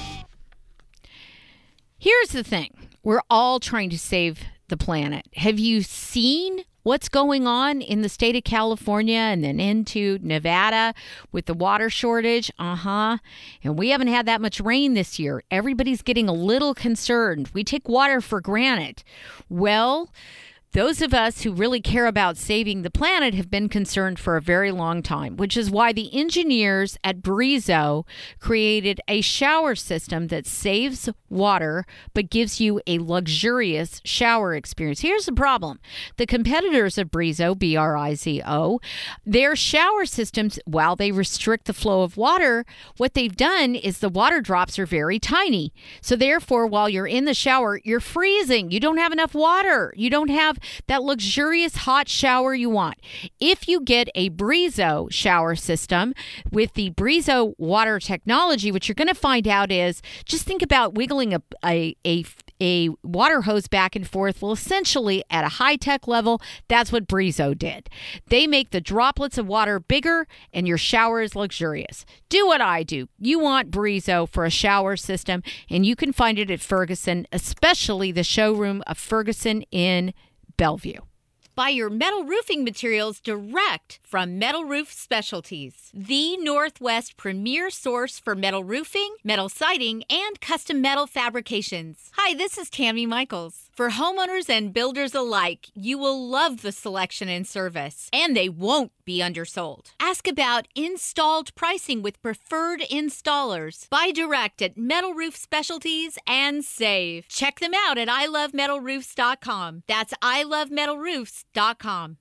Here's the thing. We're all trying to save the planet. Have you seen what's going on in the state of California and then into Nevada with the water shortage? Uh-huh. And we haven't had that much rain this year. Everybody's getting a little concerned. We take water for granted. Well, those of us who really care about saving the planet have been concerned for a very long time, which is why the engineers at Brizo created a shower system that saves water but gives you a luxurious shower experience. Here's the problem. The competitors of Brizo, B R I Z O, their shower systems, while they restrict the flow of water, what they've done is the water drops are very tiny. So therefore, while you're in the shower, you're freezing. You don't have enough water. You don't have that luxurious hot shower you want. If you get a Brizo shower system with the Brizo water technology, what you're going to find out is, just think about wiggling a, a, a, a water hose back and forth. Well, essentially at a high-tech level, that's what Brizo did. They make the droplets of water bigger and your shower is luxurious. Do what I do. You want Brizo for a shower system, and you can find it at Ferguson, especially the showroom of Ferguson in Bellevue. Buy your metal roofing materials direct from Metal Roof Specialties, the Northwest premier source for metal roofing, metal siding, and custom metal fabrications. Hi, this is Tammy Michaels. For homeowners and builders alike, you will love the selection and service, and they won't be undersold. Ask about installed pricing with preferred installers. Buy direct at Metal Roof Specialties and save. Check them out at I love metal roofs dot com. That's I love metal roofs dot com.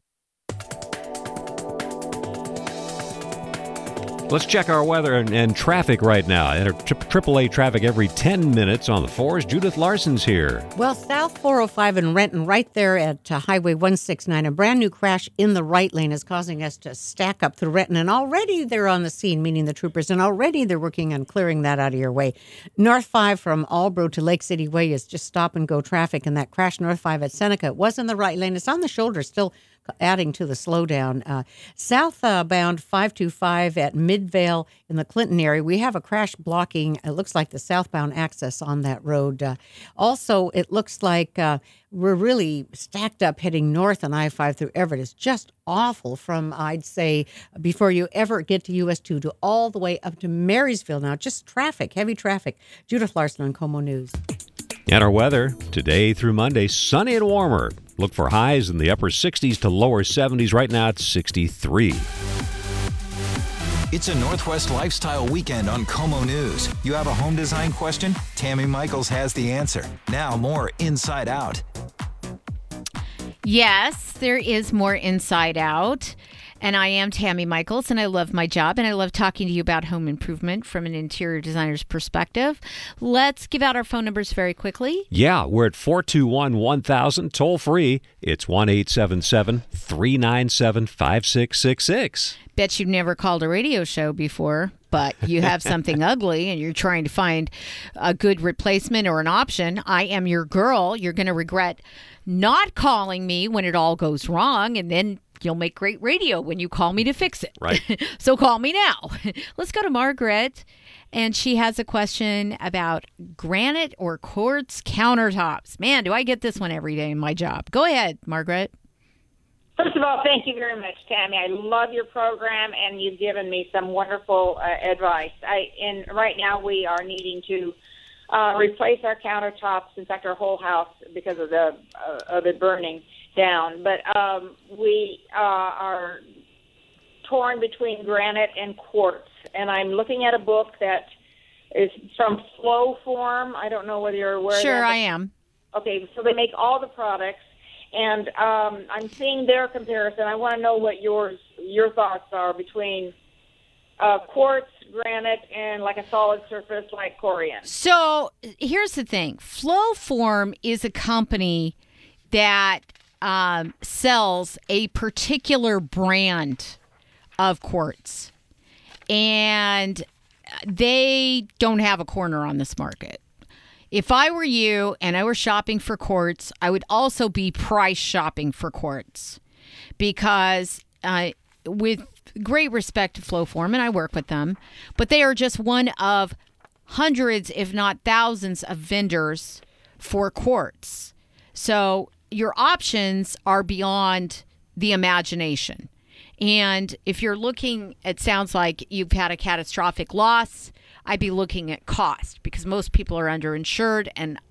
Let's check our weather and, and traffic right now. Enter triple A traffic every ten minutes on the fours. Judith Larson's here. Well, South four oh five in Renton, right there at uh, Highway one sixty-nine, a brand new crash in the right lane is causing us to stack up through Renton. And already they're on the scene, meaning the troopers, and already they're working on clearing that out of your way. North five from Albro to Lake City Way is just stop and go traffic. And that crash North five at Seneca, it was in the right lane. It's on the shoulder, still adding to the slowdown. Uh, southbound five two five at Midvale in the Clinton area, we have a crash blocking, it looks like, the southbound access on that road. Uh, also, it looks like uh, we're really stacked up heading north on I five through Everett. It's just awful from, I'd say, before you ever get to U S two to all the way up to Marysville now. Just traffic, heavy traffic. Judith Larson on KOMO News. And our weather today through Monday, sunny and warmer. Look for highs in the upper sixties to lower seventies. Right now it's sixty-three. It's a Northwest Lifestyle Weekend on KOMO News. You have a home design question? Tammy Michaels has the answer. Now more Inside Out. Yes, there is more Inside Out. And I am Tammy Michaels, and I love my job, and I love talking to you about home improvement from an interior designer's perspective. Let's give out our phone numbers very quickly. Yeah, we're at four two one, one thousand, toll free. It's one eight seven seven, three nine seven, five six six six. Bet you've never called a radio show before, but you have something ugly and you're trying to find a good replacement or an option. I am your girl. You're going to regret not calling me when it all goes wrong, and then you'll make great radio when you call me to fix it. Right. So call me now. Let's go to Margaret, and she has a question about granite or quartz countertops. Man, do I get this one every day in my job. Go ahead, Margaret. First of all, thank you very much, Tammy. I love your program, and you've given me some wonderful uh, advice. I and right now we are needing to uh, replace our countertops, in fact, our whole house, because of the uh, of it burning down. But um, we uh, are torn between granite and quartz, and I'm looking at a book that is from Flowform. I don't know whether you're aware Sure, of that. I am. Okay, so they make all the products, and um, I'm seeing their comparison. I want to know what yours your thoughts are between uh, quartz, granite, and like a solid surface like Corian. So here's the thing. Flowform is a company that um, sells a particular brand of quartz, and they don't have a corner on this market. If I were you and I were shopping for quartz, I would also be price shopping for quartz, because uh, with great respect to Flowform, and I work with them, but they are just one of hundreds, if not thousands, of vendors for quartz. So your options are beyond the imagination. And if you're looking, it sounds like you've had a catastrophic loss, I'd be looking at cost, because most people are underinsured, and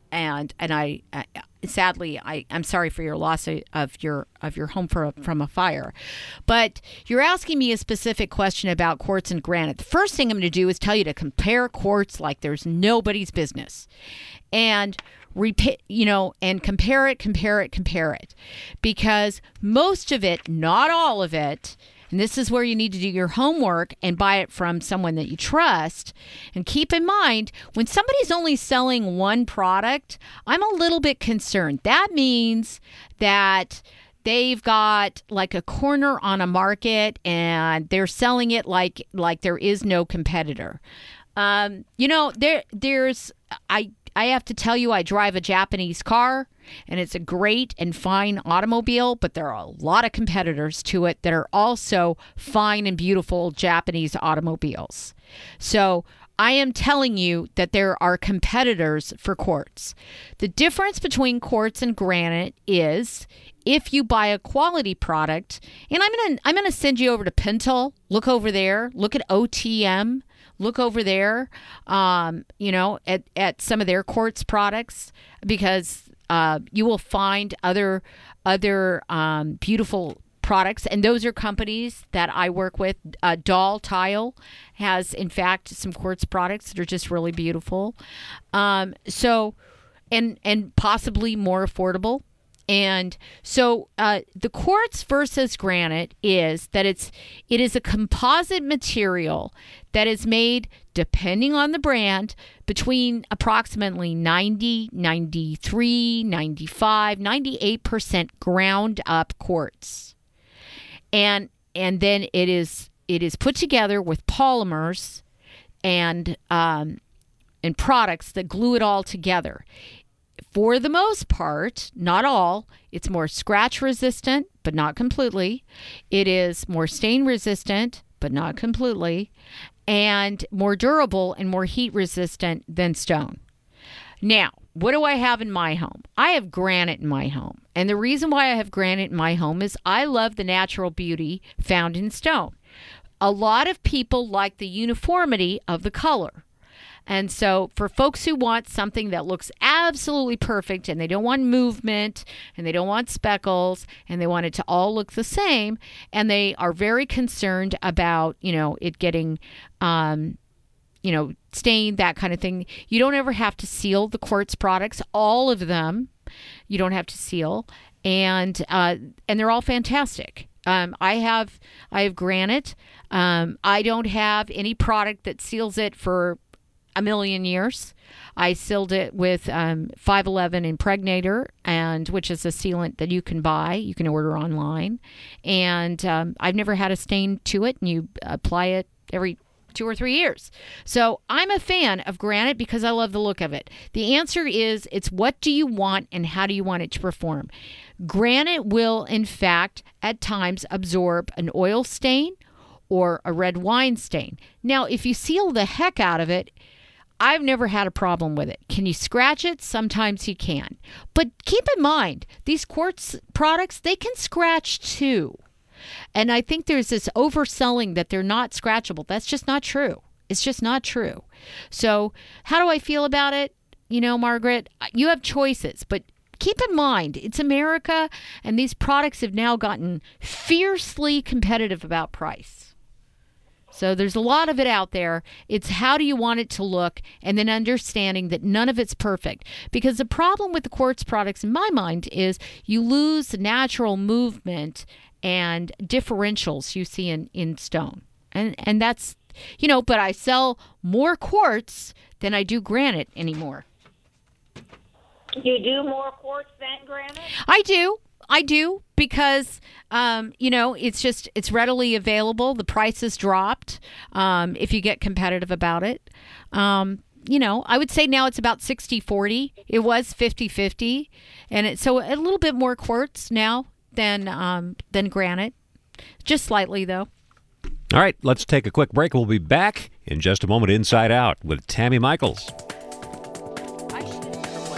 and and I, I sadly I I'm sorry for your loss of, of your of your home for, from a fire. But you're asking me a specific question about quartz and granite. The first thing I'm going to do is tell you to compare quartz like there's nobody's business, and repeat, you know, and compare it, compare it, compare it, because most of it, not all of it. And this is where you need to do your homework and buy it from someone that you trust. And keep in mind, when somebody's only selling one product, I'm a little bit concerned. That means that they've got like a corner on a market and they're selling it like like there is no competitor. Um, you know, there there's I I have to tell you, I drive a Japanese car, and it's a great and fine automobile, but there are a lot of competitors to it that are also fine and beautiful Japanese automobiles. So I am telling you that there are competitors for quartz. The difference between quartz and granite is if you buy a quality product, and I'm gonna I'm gonna send you over to Pintle. Look over there. Look at O T M. Look over there, um, you know, at, at some of their quartz products, because uh, you will find other other um, beautiful products. And those are companies that I work with. Uh, Doll Tile has, in fact, some quartz products that are just really beautiful. Um, so, and and possibly more affordable. And so uh, the quartz versus granite is that it's it is a composite material that is made, depending on the brand, between approximately ninety, ninety-three, ninety-five, ninety-eight percent ground up quartz. And and then it is it is put together with polymers and um, and products that glue it all together. For the most part, not all, it's more scratch resistant, but not completely. It is more stain resistant, but not completely, and more durable and more heat resistant than stone. Now, what do I have in my home? I have granite in my home. And the reason why I have granite in my home is I love the natural beauty found in stone. A lot of people like the uniformity of the color. And so for folks who want something that looks absolutely perfect, and they don't want movement, and they don't want speckles, and they want it to all look the same, and they are very concerned about, you know, it getting, um, you know, stained, that kind of thing. You don't ever have to seal the quartz products, all of them. You don't have to seal, and uh, and they're all fantastic. Um, I have I have granite. Um, I don't have any product that seals it for a million years. I sealed it with um, five eleven Impregnator, and which is a sealant that you can buy. You can order online, and um, I've never had a stain to it. And you apply it every two or three years. So I'm a fan of granite because I love the look of it. The answer is it's what do you want and how do you want it to perform. Granite will, in fact, at times absorb an oil stain or a red wine stain. Now, if you seal the heck out of it, I've never had a problem with it. Can you scratch it? Sometimes you can. But keep in mind, these quartz products, they can scratch too. And I think there's this overselling that they're not scratchable. That's just not true. It's just not true. So how do I feel about it? You know, Margaret, you have choices, but keep in mind, it's America, and these products have now gotten fiercely competitive about price. So there's a lot of it out there. It's how do you want it to look, and then understanding that none of it's perfect. Because the problem with the quartz products, in my mind, is you lose the natural movement and differentials you see in, in stone. And and that's, you know, but I sell more quartz than I do granite anymore. You do more quartz than granite? I do. I do because, um, you know, it's just, it's readily available. The price has dropped um, if you get competitive about it. Um, you know, I would say now it's about sixty forty. It was fifty fifty. And it's so a little bit more quartz now than um, than granite. Just slightly, though. All right, let's take a quick break. We'll be back in just a moment. Inside Out with Tammy Michaels.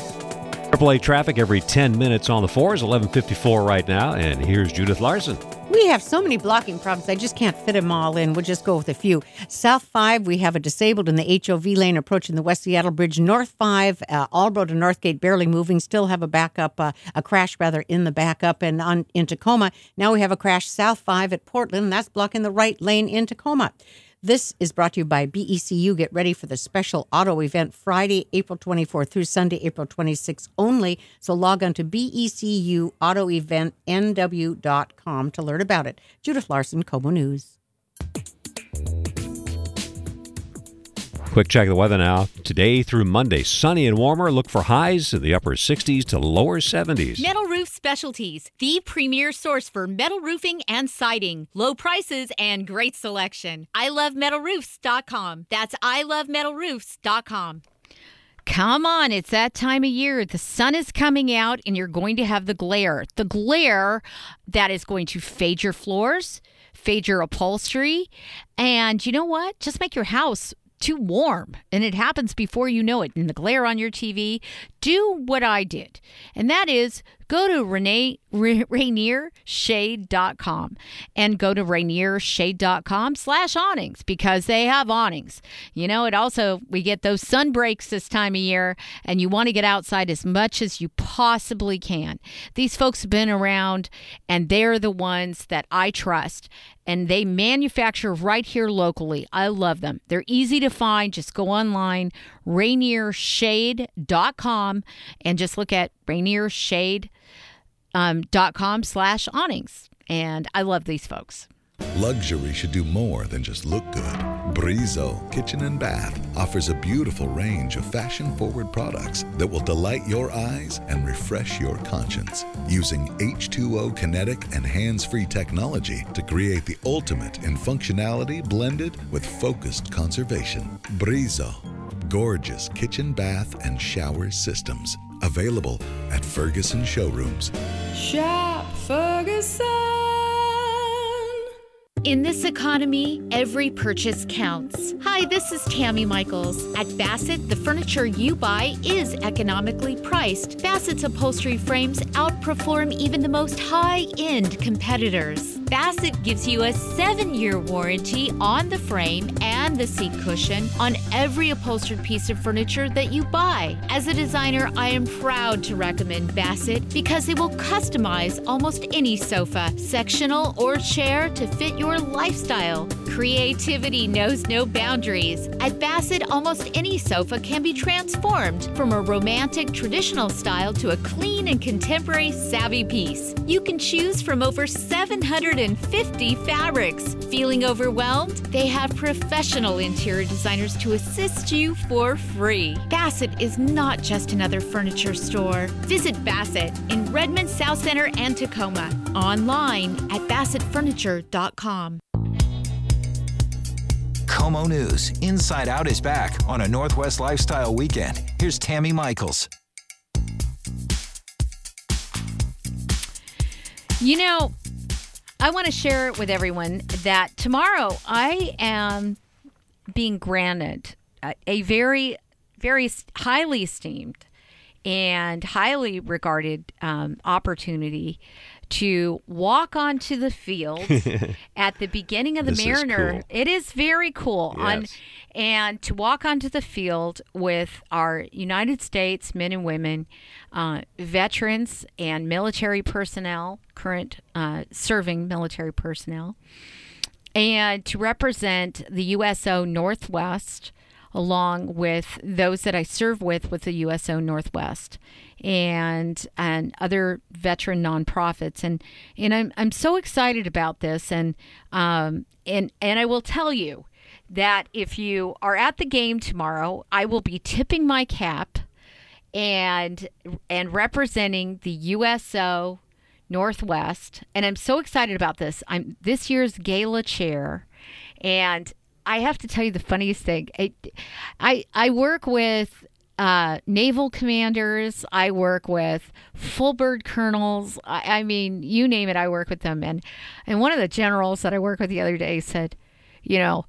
triple A traffic every ten minutes on the fours, eleven fifty-four right now. And here's Judith Larson. We We have so many blocking problems, I just can't fit them all in. We'll just go with a few. South five, we have a disabled in the H O V lane approaching the West Seattle Bridge. North five, uh, Albro to Northgate, barely moving. Still have a backup, uh, a crash rather, in the backup. And on in Tacoma, now we have a crash South five at Portland, and that's blocking the right lane in Tacoma. This is brought to you by B E C U. Get ready for the special auto event Friday, April twenty-fourth through Sunday, April twenty-sixth only. So log on to B E C U auto event N W dot com to learn about it. Judith Larson, Como News. Quick check of the weather now. Today through Monday, sunny and warmer. Look for highs in the upper sixties to lower seventies. Metal Roof Specialties, the premier source for metal roofing and siding. Low prices and great selection. I love metal roofs dot com. That's I love metal roofs dot com. Come on, it's that time of year. The sun is coming out and you're going to have the glare. The glare that is going to fade your floors, fade your upholstery, and you know what? Just make your house too warm, and it happens before you know it. And the glare on your T V, do what I did, and that is go to Renee, Rainier Shade dot com and go to Rainier Shade dot com slash awnings because they have awnings. You know, it also, we get those sun breaks this time of year, and you want to get outside as much as you possibly can. These folks have been around, and they're the ones that I trust, and they manufacture right here locally. I love them. They're easy to find. Just go online, Rainier Shade dot com, and just look at Rainier Shade um, dot com slash awnings. And I love these folks. Luxury should do more than just look good. Brizo Kitchen and Bath offers a beautiful range of fashion-forward products that will delight your eyes and refresh your conscience. Using H two O kinetic and hands-free technology to create the ultimate in functionality blended with focused conservation. Brizo, gorgeous kitchen, bath, and shower systems. Available at Ferguson showrooms. Shop Ferguson. In this economy, every purchase counts. Hi, this is Tammy Michaels. At Bassett, the furniture you buy is economically priced. Bassett's upholstery frames outperform even the most high-end competitors. Bassett gives you a seven-year warranty on the frame and the seat cushion on every upholstered piece of furniture that you buy. As a designer, I am proud to recommend Bassett because they will customize almost any sofa, sectional, or chair to fit your lifestyle. Creativity knows no boundaries. At Bassett, almost any sofa can be transformed from a romantic traditional style to a clean and contemporary savvy piece. You can choose from over seven hundred fifty fabrics. Feeling overwhelmed? They have professional interior designers to assist you for free. Bassett is not just another furniture store. Visit Bassett in Redmond, South Center, and Tacoma. Online at bassett furniture dot com. Como News, Inside Out is back on a Northwest Lifestyle Weekend. Here's Tammy Michaels. You know, I want to share it with everyone that tomorrow I am being granted a, a very, very highly esteemed and highly regarded um, opportunity to walk onto the field at the beginning of the This is Mariner. cool. It is very cool. Yes. On, and to walk onto the field with our United States men and women, uh, veterans and military personnel, current uh, serving military personnel, and to represent the U S O Northwest along with those that I serve with with the U S O Northwest and and other veteran nonprofits, and and I'm I'm so excited about this, and um and and I will tell you that if you are at the game tomorrow, I will be tipping my cap and and representing the U S O Northwest, and I'm so excited about this. I'm this year's gala chair, and I have to tell you the funniest thing. I I, I work with uh, naval commanders. I work with full bird colonels. I, I mean, you name it, I work with them. And and one of the generals that I worked with the other day said, you know,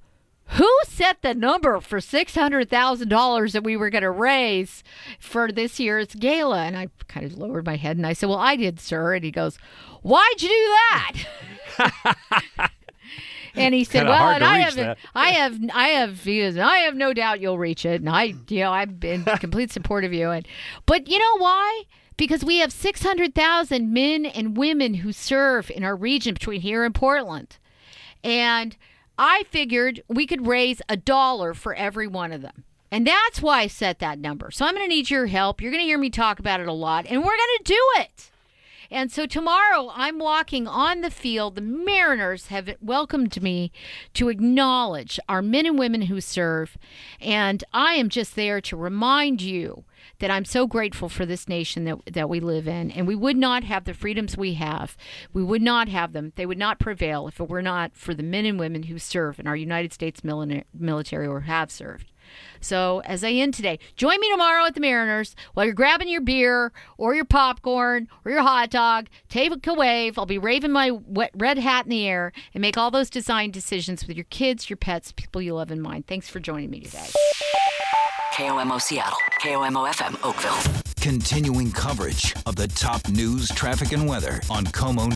Who set the number for six hundred thousand dollars that we were going to raise for this year's gala? And I kind of lowered my head and I said, well, I did, sir. And he goes, why'd you do that? And he said, Kinda well, hard and to I reach have, that. I have, I have, he goes, I have no doubt you'll reach it. And I, you know, I'm in complete support of you. And, but you know why? Because we have six hundred thousand men and women who serve in our region between here and Portland. And I figured we could raise a dollar for every one of them. And that's why I set that number. So I'm going to need your help. You're going to hear me talk about it a lot, and we're going to do it. And so tomorrow I'm walking on the field. The Mariners have welcomed me to acknowledge our men and women who serve. And I am just there to remind you that I'm so grateful for this nation that, that we live in. And we would not have the freedoms we have. We would not have them. They would not prevail if it were not for the men and women who serve in our United States military or have served. So as I end today, join me tomorrow at the Mariners while you're grabbing your beer or your popcorn or your hot dog. Take a wave. I'll be waving my wet red hat in the air and make all those design decisions with your kids, your pets, people you love in mind. Thanks for joining me today. K O M O Seattle, K O M O F M Oakville. Continuing coverage of the top news, traffic, and weather on Como